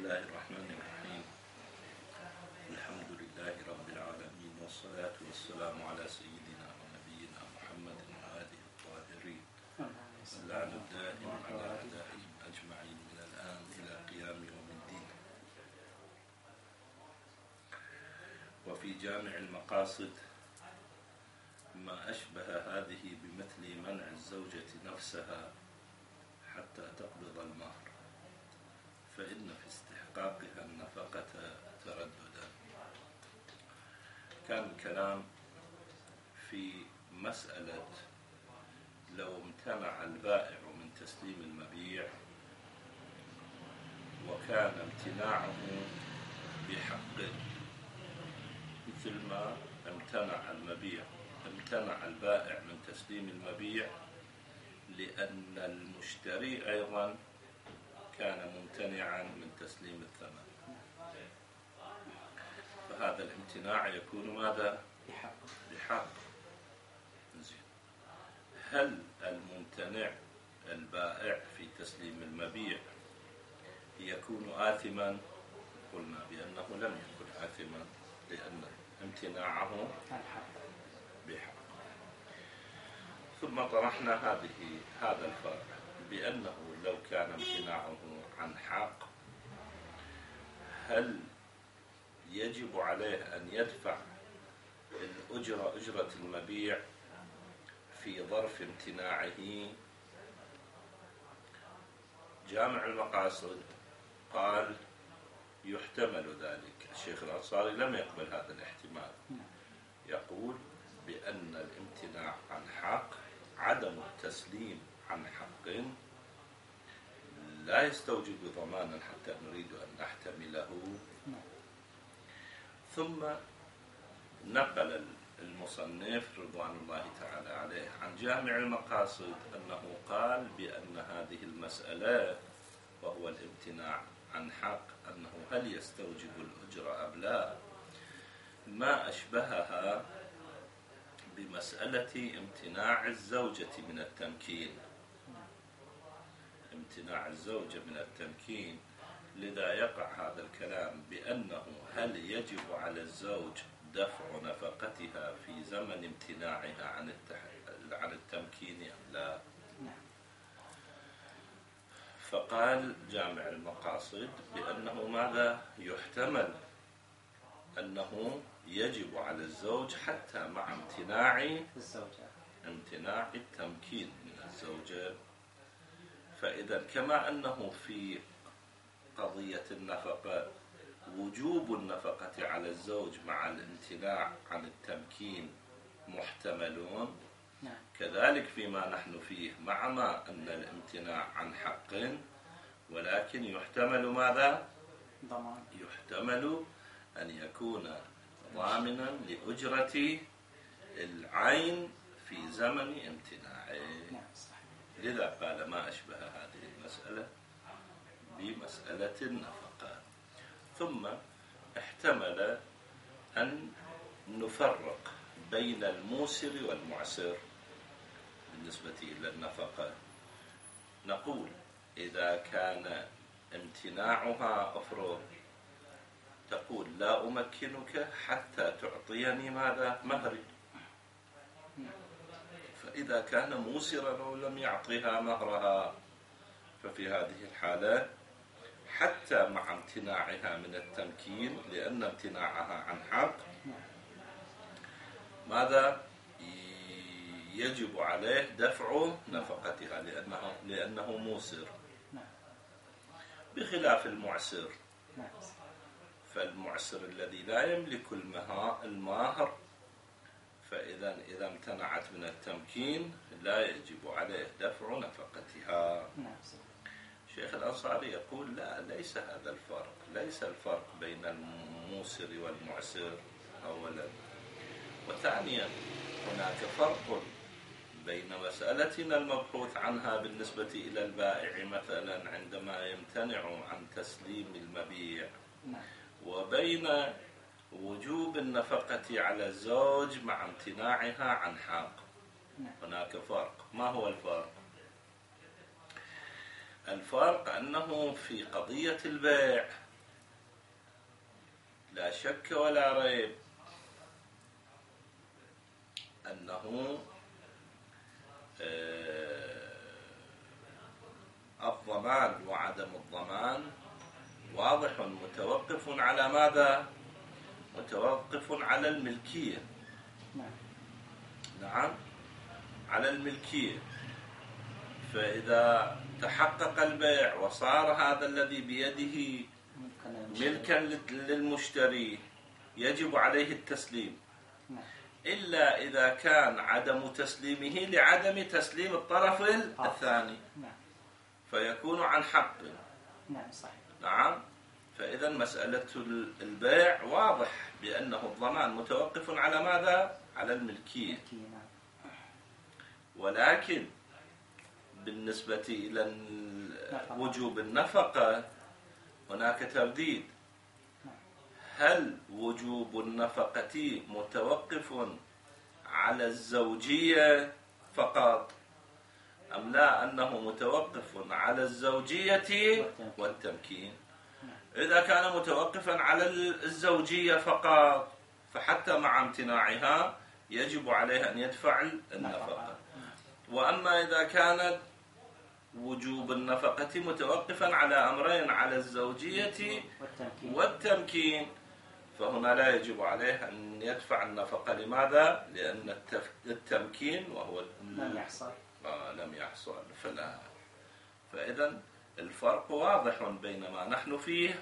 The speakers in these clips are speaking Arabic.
الله الرحمن الرحيم. الحمد لله رب العالمين، والصلاة والسلام على سيدنا ونبينا محمد وآله الطاهرين، واللعن الدائم على أعدائهم أجمعين من الآن إلى قيام يوم الدين. وفي جامع المقاصد ما أشبه هذه بمثل منع الزوجة نفسها حتى تقبض المهر، فإن في استحقاقها النفقة ترددا. كان الكلام في مسألة لو امتنع البائع من تسليم المبيع وكان امتناعه بحق، مثل ما امتنع البائع من تسليم المبيع لأن المشتري أيضا كان ممتنعا من تسليم الثمن، فهذا الامتناع يكون ماذا؟ بحق. هل الممتنع البائع في تسليم المبيع يكون آثما؟ قلنا بأنه لم يكن آثما لأن امتناعه بحق. ثم طرحنا هذا الفرق بأنه لو كان امتناعه عن حق، هل يجب عليه أن يدفع أجرة المبيع في ظرف امتناعه؟ جامع المقاصد قال يحتمل ذلك. الشيخ الأنصاري لم يقبل هذا الاحتمال، يقول بأن الامتناع عن حق، عدم التسليم عن حق، لا يستوجب ضمانا حتى نريد أن نحتمله. ثم نقل المصنف رضوان الله تعالى عليه عن جامع المقاصد أنه قال بأن هذه المسألة وهو الامتناع عن حق، أنه هل يستوجب الأجرة أم لا، ما أشبهها بمسألة امتناع الزوجة من التمكين. امتناع الزوجة من التمكين، لذا يقع هذا الكلام بأنه هل يجب على الزوج دفع نفقتها في زمن امتناعها عن التمكين أم لا؟ فقال جامع المقاصد بأنه ماذا؟ يحتمل أنه يجب على الزوج حتى مع امتناع التمكين من الزوجة. فإذا كما أنه في قضية النفقة وجوب النفقة على الزوج مع الامتناع عن التمكين محتملون، كذلك فيما نحن فيه مع ما أن الامتناع عن حق، ولكن يحتمل ماذا؟ يحتمل أن يكون ضامنا لأجرة العين في زمن امتناعه. لذا قال ما أشبه هذه المسألة بمسألة النفقة. ثم احتمل أن نفرق بين الموسر والمعسر بالنسبة إلى النفقة. نقول إذا كان امتناعها أفرض، تقول لا أمكنك حتى تعطيني ماذا؟ مهري. فإذا كان موسرا ولم يعطيها مهرها، ففي هذه الحالة حتى مع امتناعها من التمكين، لأن امتناعها عن حق، ماذا؟ يجب عليه دفع نفقتها لأنه موسر، بخلاف المعسر. فالمعسر الذي لا يملك المهر، فإذا إذا امتنعت من التمكين لا يجب عليه دفع نفقتها. شيخ الأنصاري يقول لا، ليس هذا الفرق، ليس الفرق بين الموسر والمعسر أولا، وثانيا هناك فرق بين مسألتنا المبحوث عنها بالنسبة إلى البائع مثلا عندما يمتنع عن تسليم المبيع، وبين وجوب النفقة على الزوج مع امتناعها عن حق. هناك فرق. ما هو الفرق؟ الفرق أنه في قضية البيع لا شك ولا ريب أنه الضمان وعدم الضمان واضح متوقف على ماذا؟ متوقف على الملكية. نعم، على الملكية. فإذا تحقق البيع وصار هذا الذي بيده ملكا للمشتري يجب عليه التسليم، إلا إذا كان عدم تسليمه لعدم تسليم الطرف الثاني فيكون عن حق. نعم. فإذا مسألة البيع واضح بأنه الضمان متوقف على ماذا؟ على الملكية. ولكن بالنسبة إلى وجوب النفقة هناك ترديد. هل وجوب النفقة متوقف على الزوجية فقط أم لا أنه متوقف على الزوجية والتمكين؟ إذا كان متوقفا على الزوجية فقط فحتى مع امتناعها يجب عليه أن يدفع النفقة. وأما إذا كانت وجوب النفقة متوقفا على أمرين، على الزوجية والتمكين، فهنا لا يجب عليه أن يدفع النفقة. لماذا؟ لأن التمكين وهو لم يحصل فلا. فإذا الفرق واضح بين ما نحن فيه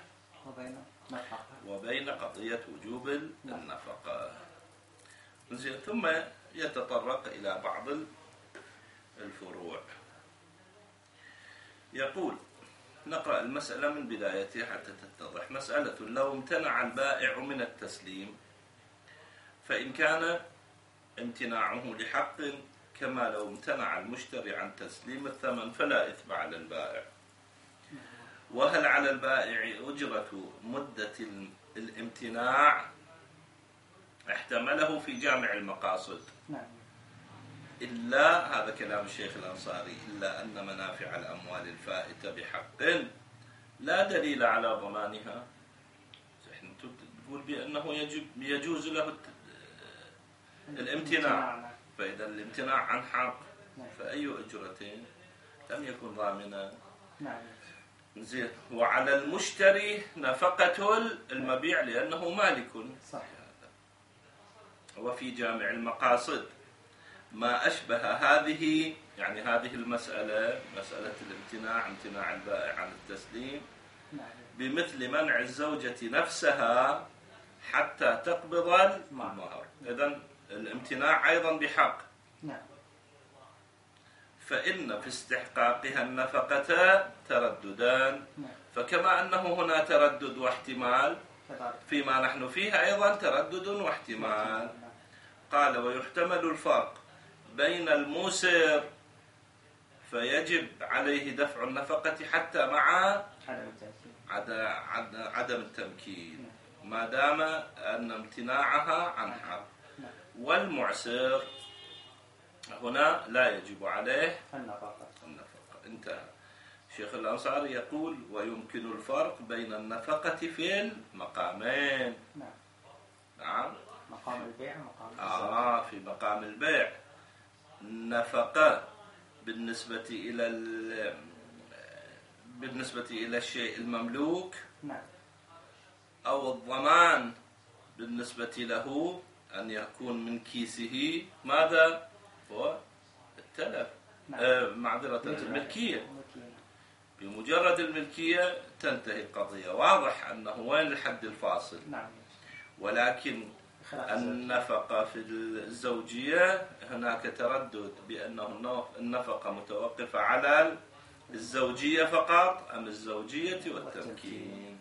وبين قضية وجوب النفقة. ثم يتطرق إلى بعض الفروع. يقول: نقرأ المسألة من بدايتها حتى تتضح. مسألة: لو امتنع البائع من التسليم فإن كان امتناعه لحق كما لو امتنع المشتري عن تسليم الثمن فلا إثم على البائع. وهل على البائع أجرة مدة الامتناع؟ احتمله في جامع المقاصد. إلا، هذا كلام الشيخ الأنصاري، إلا أن منافع الأموال الفائتة بحق لا دليل على ضمانها. نحن تقول بأنه يجوز له الامتناع، فإذا الامتناع عن حق فأي أجرتين لم يكن ضامنا. زين. وعلى المشتري نفقة المبيع لأنه مالك. وفي جامع المقاصد ما أشبه هذه، يعني هذه المسألة، مسألة الامتناع، امتناع البائع عن التسليم، بمثل منع الزوجة نفسها حتى تقبض المهر. إذن الامتناع أيضا بحق، فإن في استحقاقها النفقة ترددان، فكما أنه هنا تردد واحتمال فيما نحن فيه أيضا تردد واحتمال. قال: ويحتمل الفرق بين الموسر فيجب عليه دفع النفقة حتى مع عدم التمكين ما دام أن امتناعها عن حق، والمعسر هنا لا يجب عليه النفقة. انتهى. الشيخ الأنصاري يقول: ويمكن الفرق بين النفقة في المقامين. نعم. مقام البيع ومقام في مقام البيع النفقة بالنسبة إلى الشيء المملوك، أو الضمان بالنسبة له أن يكون من كيسه ماذا؟ هو التلف. معذرة، الملكية. بمجرد الملكية تنتهي القضية. واضح أنه وين الحد الفاصل. ولكن النفقة في الزوجية هناك تردد بأنه النفقة متوقفة على الزوجية فقط أم الزوجية والتمكين.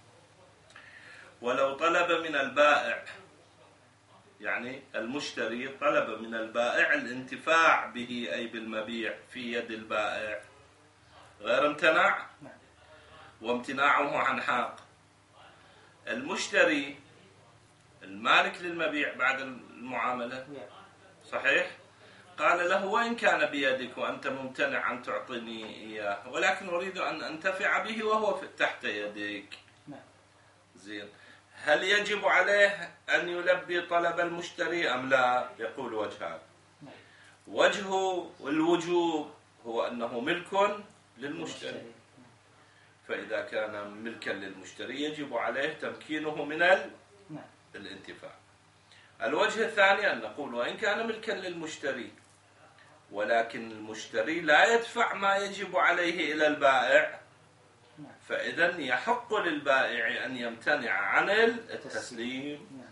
ولو طلب من البائع، يعني المشتري طلب من البائع الانتفاع به أي بالمبيع في يد البائع غير امتنع، وامتناعه عن حق، المشتري المالك للمبيع بعد المعاملة صحيح قال له: وإن كان بيدك وأنت ممتنع أن تعطيني إياه، ولكن أريد أن أنتفع به وهو تحت يديك. زين. هل يجب عليه أن يلبي طلب المشتري أم لا؟ يقول وجهان. وجه الوجوب هو أنه ملك للمشتري، فإذا كان ملكا للمشتري يجب عليه تمكينه من الانتفاع. الوجه الثاني أن نقول وإن كان ملكا للمشتري ولكن المشتري لا يدفع ما يجب عليه إلى البائع، فإذن يحق للبائع أن يمتنع عن التسليم.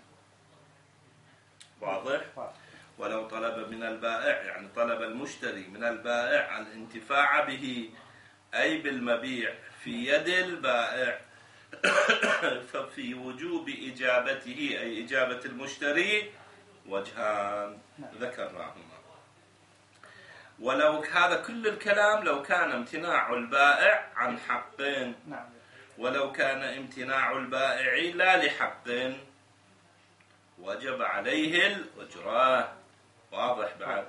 واضح؟ ولو طلب من البائع، يعني طلب المشتري من البائع الانتفاع به أي بالمبيع في يد البائع ففي وجوب إجابته أي إجابة المشتري وجهان ذكرناهما. ولو هذا كل الكلام لو كان امتناع البائع عن حقين، ولو كان امتناع البائع لا لحق وجب عليه الأجرة. واضح بعد؟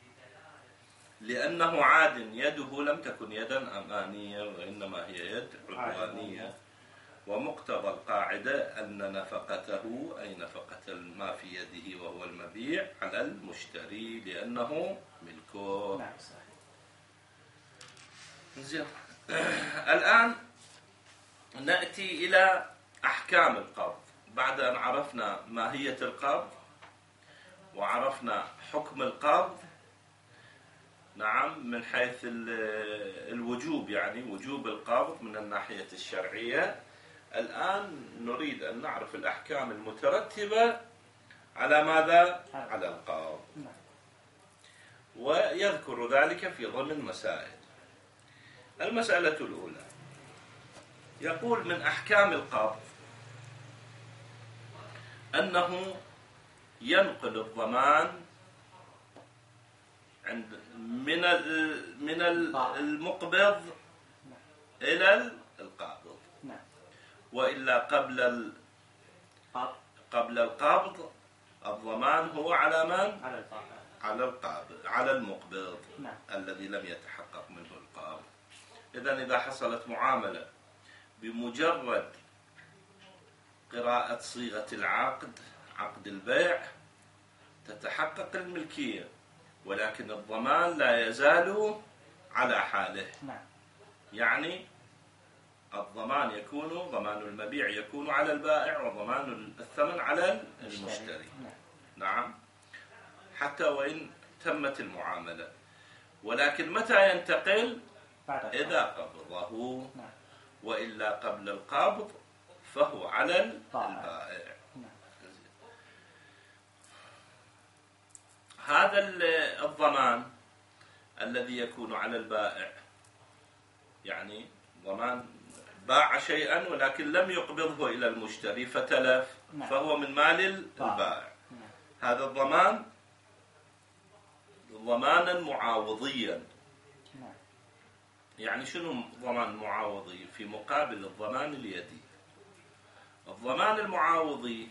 لأنه عاد يده لم تكن يدا أمانية وإنما هي يد عدوانية، ومقتضى القاعدة أن نفقته أي نفقة ما في يده وهو المبيع على المشتري لأنه ملكه. زين. الآن نأتي إلى أحكام القبض. بعد أن عرفنا ماهية القبض وعرفنا حكم القبض، نعم، من حيث الوجوب، يعني وجوب القبض من الناحية الشرعية، الآن نريد أن نعرف الأحكام المترتبة على ماذا؟ على القبض. ويذكر ذلك في ضمن مسائل. المسألة الأولى يقول من أحكام القبض أنه ينقل الضمان من المقبض إلى القابض، وإلا قبل القبض الضمان هو على من؟ على القابض، على المقبض الذي لم يتحقق منه القبض. إذن إذا حصلت معاملة بمجرد قراءة صيغة العقد، عقد البيع، تتحقق الملكية، ولكن الضمان لا يزال على حاله. يعني الضمان يكون، ضمان المبيع يكون على البائع وضمان الثمن على المشتري. نعم، حتى وإن تمت المعاملة. ولكن متى ينتقل؟ إذا قبضه، وإلا قبل القبض فهو على البائع. هذا الضمان الذي يكون على البائع، يعني ضمان باع شيئا ولكن لم يقبضه إلى المشتري فتلف، فهو من مال البائع. هذا الضمان ضمانا معاوضيا. يعني شنو ضمان معاوضي في مقابل الضمان اليدي؟ الضمان المعاوضي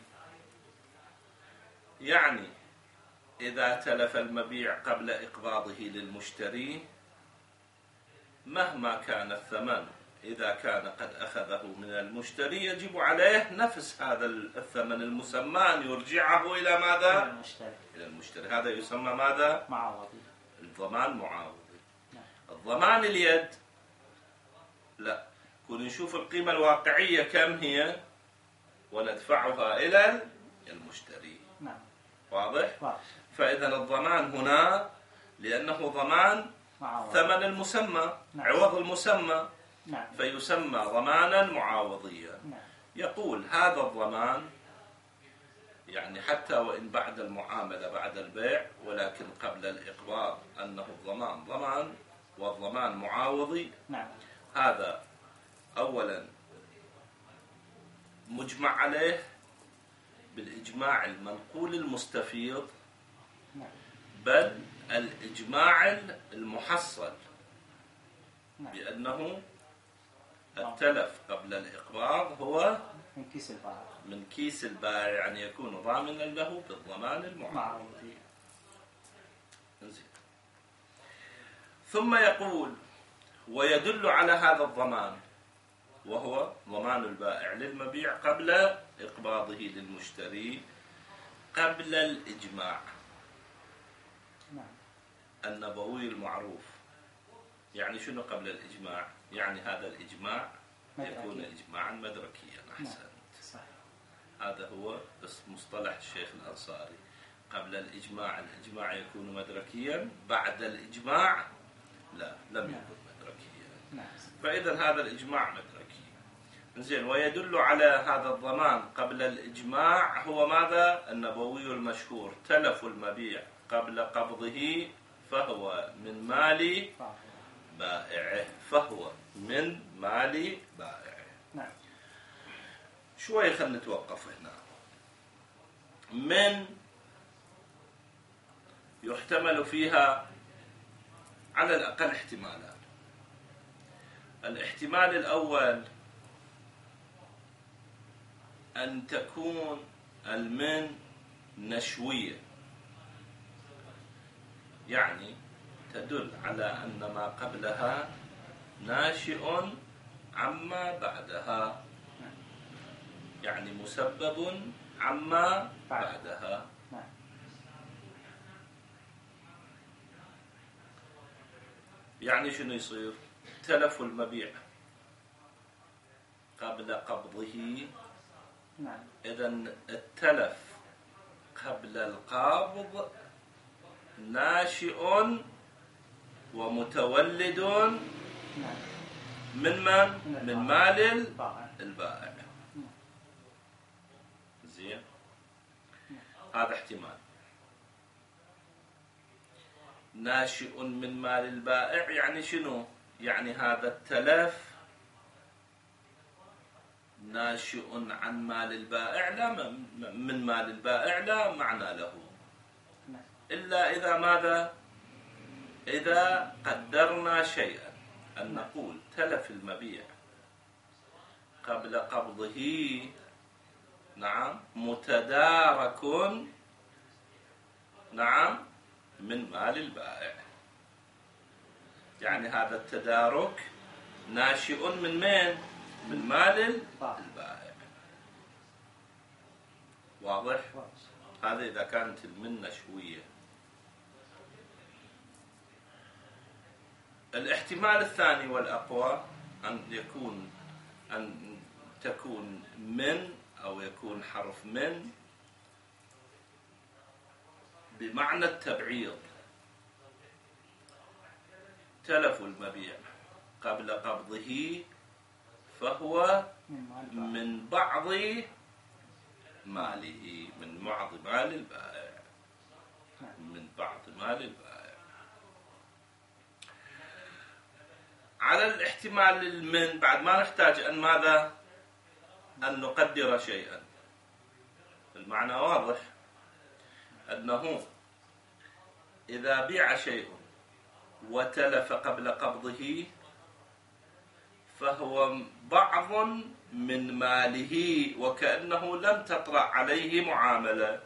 يعني إذا تلف المبيع قبل إقباضه للمشتري مهما كان الثمن، إذا كان قد أخذه من المشتري يجب عليه نفس هذا الثمن المسمى أن يرجعه إلى ماذا؟ إلى المشتري. هذا يسمى ماذا؟ معاوضي. الضمان معاوضي. الضمان اليد لا، كنا نشوف القيمة الواقعية كم هي وندفعها إلى المشتري. واضح؟ فإذا الضمان هنا لأنه ضمان ثمن المسمى، عوض المسمى، فيسمى ضمانا معاوضيا. يقول هذا الضمان يعني حتى وإن بعد المعاملة بعد البيع، ولكن قبل الإقباض أنه الضمان ضمان والضمان معاوضي. هذا أولا مجمع عليه بالإجماع المنقول المستفيض، بل الإجماع المحصل بأنه التلف قبل الإقباض هو من كيس البائع، يعني يكون ضامنا له بالضمان المعاوضي. ثم يقول ويدل على هذا الضمان وهو ضمان البائع للمبيع قبل إقباضه للمشتري قبل الإجماع. النبوي المعروف. يعني شنو قبل الإجماع؟ يعني هذا الإجماع يكون إجماعا مدركيا. أحسنت. هذا هو مصطلح الشيخ الأنصاري. قبل الإجماع الإجماع يكون مدركيا، بعد الإجماع لا، لم يكن مدركيا. فإذا هذا الإجماع مدركي. زين. ويدل على هذا الضمان قبل الإجماع هو ماذا؟ النبوي المشهور: تلف المبيع قبل قبضه فهو من مال بائعه. فهو من مال بائعه. نعم. شوي خلينا نتوقف هنا. من يحتمل فيها على الأقل احتمالان. الاحتمال الأول أن تكون المن نشوية، يعني تدل على أن ما قبلها ناشئ عما بعدها، يعني مسبب عما بعدها. يعني شنو يصير؟ تلف المبيع قبل قبضه. إذن التلف قبل القبض ناشئ ومتولد من من؟ من مال البائع. زين. هذا احتمال. ناشئ من مال البائع يعني شنو؟ يعني هذا التلف ناشئ عن مال البائع، لا من مال البائع لا معنى له، إلا إذا ماذا؟ إذا قدرنا شيئا، أن نقول تلف المبيع قبل قبضه نعم متدارك نعم من مال البائع. يعني هذا التدارك ناشئ من من مال البائع. واضح؟ هذا إذا كانت المنة شوية. الاحتمال الثاني والأقوى أن تكون من أو يكون حرف من بمعنى التبعيض. تلف المبيع قبل قبضه فهو من بعض ماله، من بعض مال البائع، من بعض مال البائع. على الاحتمال المن بعد ما نحتاج أن ماذا؟ أن نقدر شيئا. المعنى واضح، أنه إذا بيع شيء وتلف قبل قبضه فهو بعض من ماله وكأنه لم تطرأ عليه معاملة.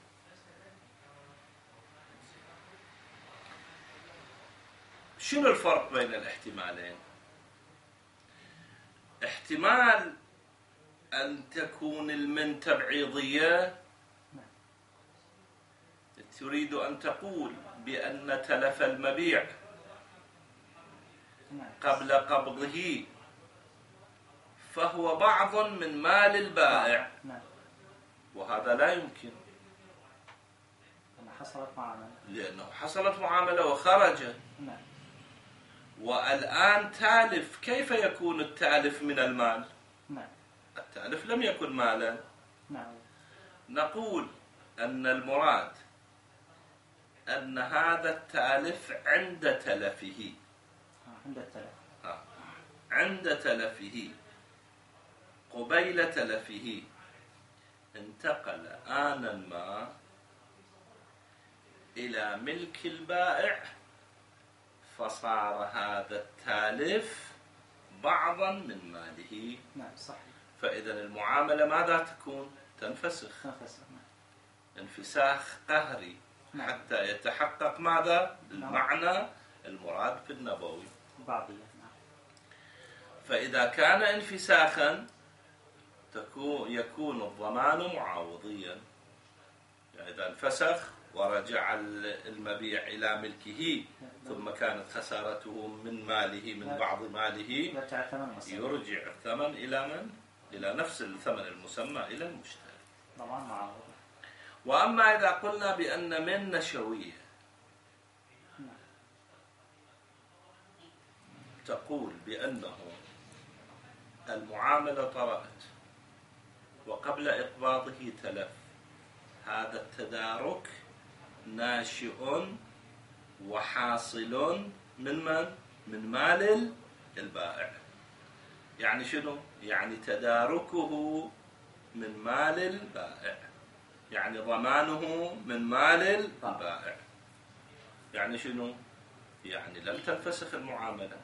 شنو الفرق بين الاحتمالين؟ احتمال أن تكون المن تبعيضية، تريد أن تقول بأن تلف المبيع قبل قبضه فهو بعض من مال البائع، وهذا لا يمكن، لأنه حصلت معاملة وخرج. والآن تالف. كيف يكون التالف من المال؟ التالف لم يكن مالا. نقول أن المراد أن هذا التالف عند تلفه، عند تلفه قبيل تلفه انتقل آنا ما إلى ملك البائع، فصار هذا التالف بعضا من ماله. فإذا المعاملة ماذا تكون؟ تنفسخ. انفساخ قهري حتى يتحقق ماذا؟ المعنى المراد في النبوي. فإذا كان انفساخا يكون الضمان معاوضيا. يعني إذا انفسخ ورجع المبيع إلى ملكه ثم كانت خسارته من ماله، من بعض ماله، يرجع الثمن إلى من؟ إلى نفس الثمن المسمى، إلى المشتري. ضمان معاوضة. وأما إذا قلنا بأن من نشوية تقول بأنه المعاملة طرأت وقبل إقباضه تلف، هذا التدارك ناشئ وحاصل من من؟ من مال البائع. يعني شنو؟ يعني تداركه من مال البائع، يعني ضمانه من مال البائع. يعني شنو؟ يعني لم تنفسخ المعاملة،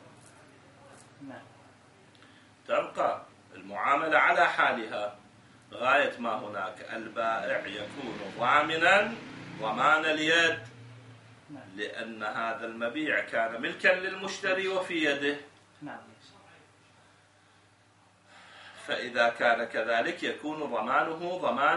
تبقى المعاملة على حالها غاية ما هناك. البائع يكون ضامنا ضمان اليد، لأن هذا المبيع كان ملكا للمشتري وفي يده. فإذا كان كذلك يكون ضمانه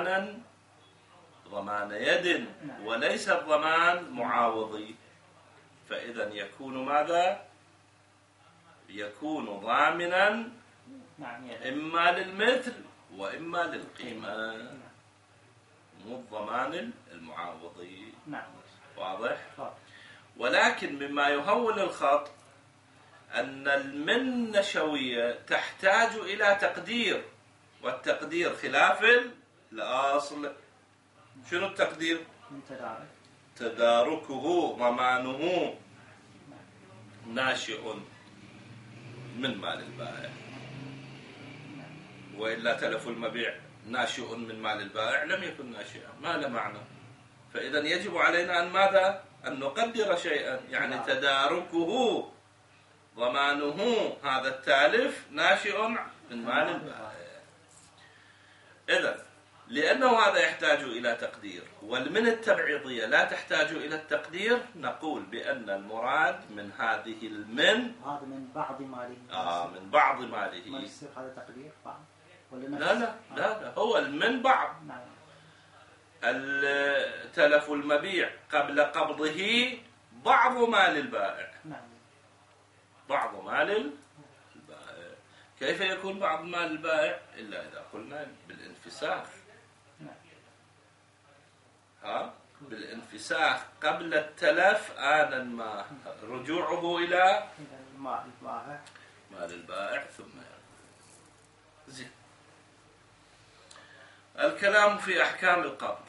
ضمان يد وليس الضمان معاوضي. فإذا يكون ماذا؟ يكون ضامنا إما للمثل وإما للقيمة، مو الضمان المعاوضي. واضح؟ ولكن مما يهول الخط أن المن نشوية تحتاج إلى تقدير، والتقدير خلاف الأصل. شنو التقدير؟ تداركه ضمانه ناشئ من مال البائع، وإلا تلف المبيع ناشئ من مال البائع لم يكن ناشئا، ما له معنى. فإذا يجب علينا أن ماذا؟ أن نقدر شيئا، يعني تداركه ضمانه هذا التالف ناشئ من مال البائع. إذا لأنه هذا يحتاج إلى تقدير، والمن التبعيضية لا تحتاج إلى التقدير، نقول بأن المراد من هذه المن هذا من بعض ماله. من بعض ماله. ما يصير هذا تقدير بعض ولا لا هو المن بعض. تلف المبيع قبل قبضه بعض مال البائع. بعض مال البائع. كيف يكون بعض مال البائع؟ إلا إذا قلنا بالانفساخ. بالانفساخ قبل التلف آنا ما رجوعه إلى مال البائع ثم زين. الكلام في أحكام القبض،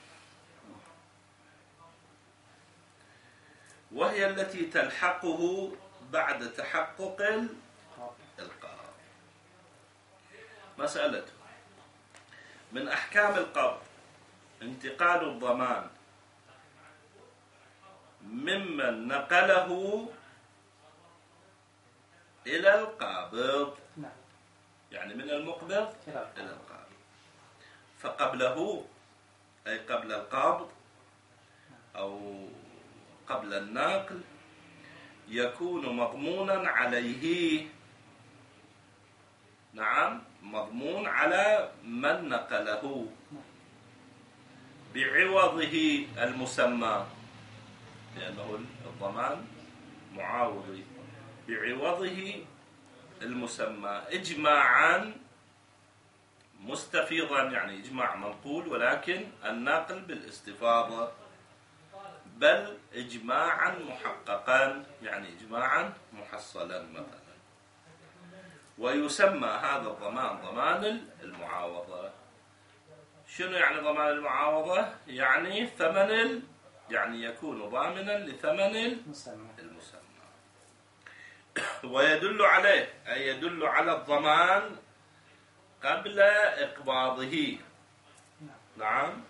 وهي التي تلحقه بعد تحقق القبض. مسألته من أحكام القبض انتقال الضمان ممن نقله إلى القابض، يعني من المقبض إلى القابض. فقبله أي قبل القبض أو قبل النقل يكون مضمونا عليه. نعم، مضمون على من نقله بعوضه المسمى، لأنه الضمان معاوضي، بعوضه المسمى إجماعا مستفيضا، يعني إجماع منقول ولكن النقل بالاستفاضة، بل إجماعا محققا، يعني إجماعا محصلا مثلا. ويسمى هذا الضمان ضمان المعاوضة. شنو يعني ضمان المعاوضة؟ يعني يعني يكون ضامنا لثمن المسمى. ويدل عليه أي يدل على الضمان قبل إقباضه. نعم،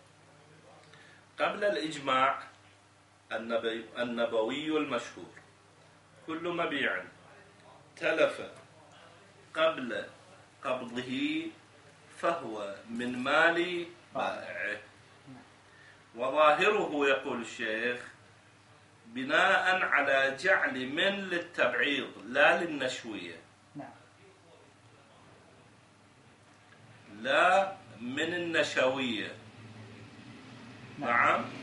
قبل الإجماع النبوي المشهور: كل مبيع تلف قبل قبضه فهو من مال بائعه. وظاهره يقول الشيخ بناء على جعل من للتبعيض لا للنشوية. لا من النشوية. نعم.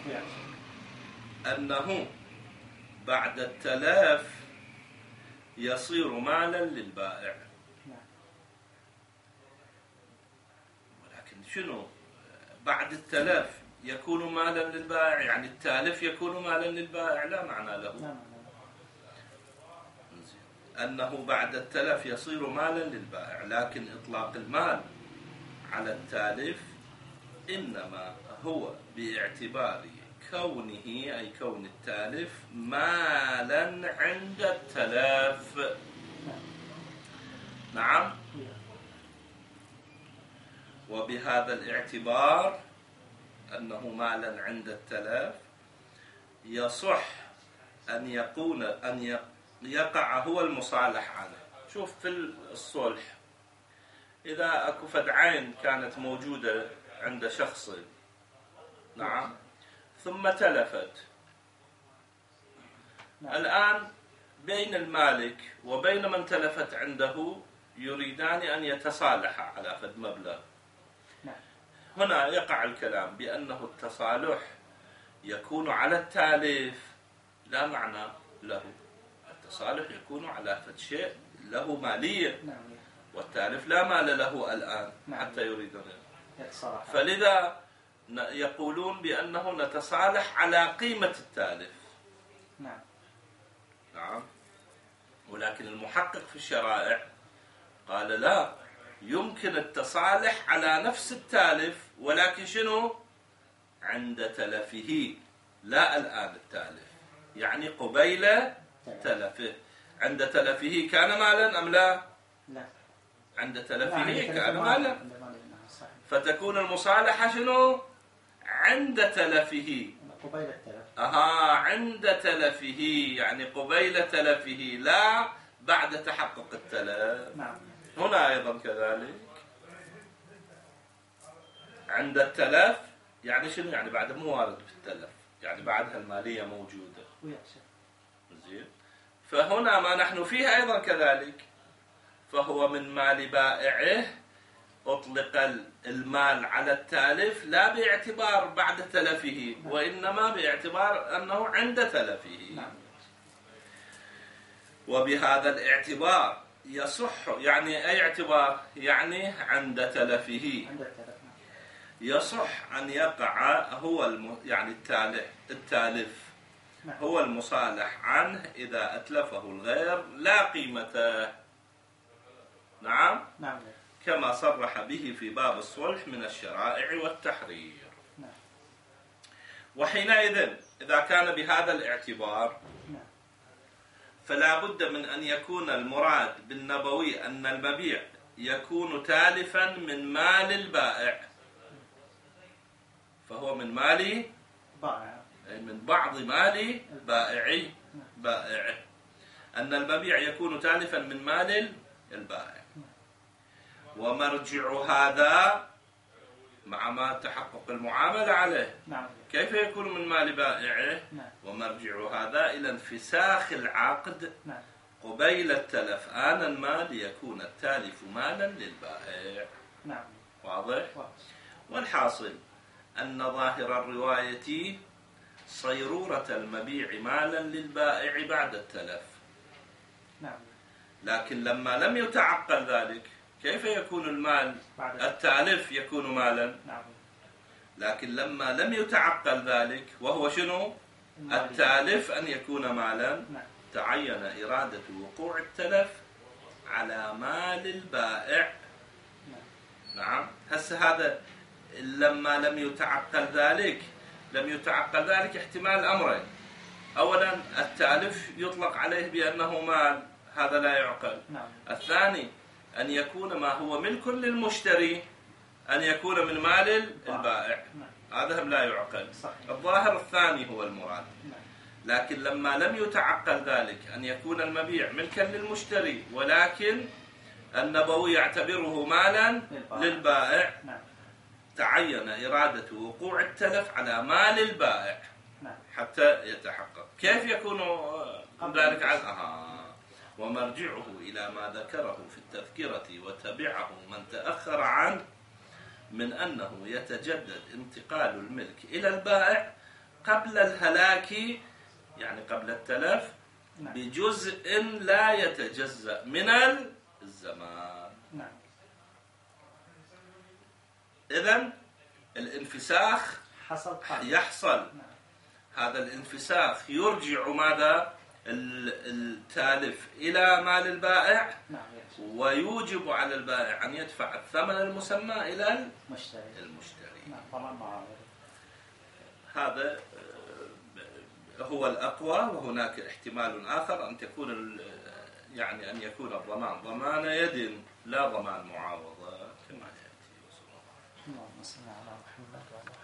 أنه بعد التلف يصير مالا للبائع. ولكن شنو بعد التلف يكون مالا للبائع؟ يعني التالف يكون مالا للبائع؟ لا معنى له. أنه بعد التلف يصير مالا للبائع، لكن إطلاق المال على التالف إنما هو باعتبار كونه، أي كون التالف مالا عند التلف. نعم. وبهذا الاعتبار أنه مالا عند التلف يصح أن يقع هو المصالح عنه. شوف في الصلح إذا أكو فد عين كانت موجودة عند شخص، نعم، ثم تلفت، الآن بين المالك وبين من تلفت عنده يريدان أن يتصالحا على فد مبلغ. هنا يقع الكلام بأنه التصالح يكون على التالف لا معنى له. التصالح يكون على فد شيء له مالية، والتالف لا مال له الآن حتى يريدون. فلذا يقولون بأنه نتصالح على قيمة التالف. نعم. ولكن المحقق في الشرائع قال لا، يمكن التصالح على نفس التالف، ولكن شنو؟ عند تلفه، لا الآن التالف، يعني قبيل تلفه. عند تلفه كان مالا أم لا؟ لا. عند تلفه كان مالا، فتكون المصالحة شنو؟ عند تلفه، قبيل التلف. عند تلفه، يعني قبيل تلفه، لا بعد تحقق التلف. نعم. هنا أيضا كذلك عند التلف، يعني شنو؟ يعني بعد مو وارد في التلف، يعني بعدها المالية موجودة. زين. فهنا ما نحن فيه أيضا كذلك، فهو من مال بائعه أطلق المال على التالف لا باعتبار بعد تلفه، وإنما باعتبار أنه عند تلفه. وبهذا الاعتبار يصح، يعني أي اعتبار؟ يعني عند تلفه يصح أن يقع هو يعني التالف هو المصالح عنه إذا أتلفه الغير لا قيمته. نعم. كما صرح به في باب الصلح من الشرائع والتحرير. وحينئذ إذا كان بهذا الاعتبار فلا بد من أن يكون المراد بالنبوي أن المبيع يكون تالفا من مال البائع، فهو من مال بائع، أي من بعض مال بائعه، أن المبيع يكون تالفا من مال البائع. ومرجع هذا مع ما تحقق المعاملة عليه. كيف يكون من مال بائعه؟ ومرجع هذا إلى انفساخ العقد قبيل التلف آنا ما ليكون التالف مالا للبائع. واضح؟ والحاصل أن ظاهر الرواية صيرورة المبيع مالا للبائع بعد التلف. لكن لما لم يتعقل ذلك كيف يكون المال؟ التالف يكون مالا. لكن لما لم يتعقل ذلك وهو شنو؟ التالف أن يكون مالا، تعين إرادة وقوع التلف على مال البائع. نعم. هسه هذا لما لم يتعقل ذلك احتمال أمرين. أولا التالف يطلق عليه بأنه مال، هذا لا يعقل. الثاني أن يكون ما هو ملك للمشتري أن يكون من مال البائع، هذا هم لا يعقل. الظاهر الثاني هو المراد. لكن لما لم يتعقل ذلك أن يكون المبيع ملكا للمشتري ولكن النبوي يعتبره مالا للبائع، تعين إرادة وقوع التلف على مال البائع حتى يتحقق. كيف يكون ذلك عنه؟ ومرجعه إلى ما ذكره في التذكرة وتبعه من تأخر عنه من أنه يتجدد انتقال الملك إلى البائع قبل الهلاك، يعني قبل التلف، بجزء لا يتجزأ من الزمان. إذن الانفساخ يحصل. هذا الانفساخ يرجع ماذا؟ التالف إلى مال البائع، ويوجب على البائع أن يدفع الثمن المسمى إلى المشتري. هذا هو الأقوى. وهناك احتمال آخر أن تكون يعني أن يكون الضمان ضمان يد لا ضمان معاوضة كما يأتي. اللهم صل على محمد وعلى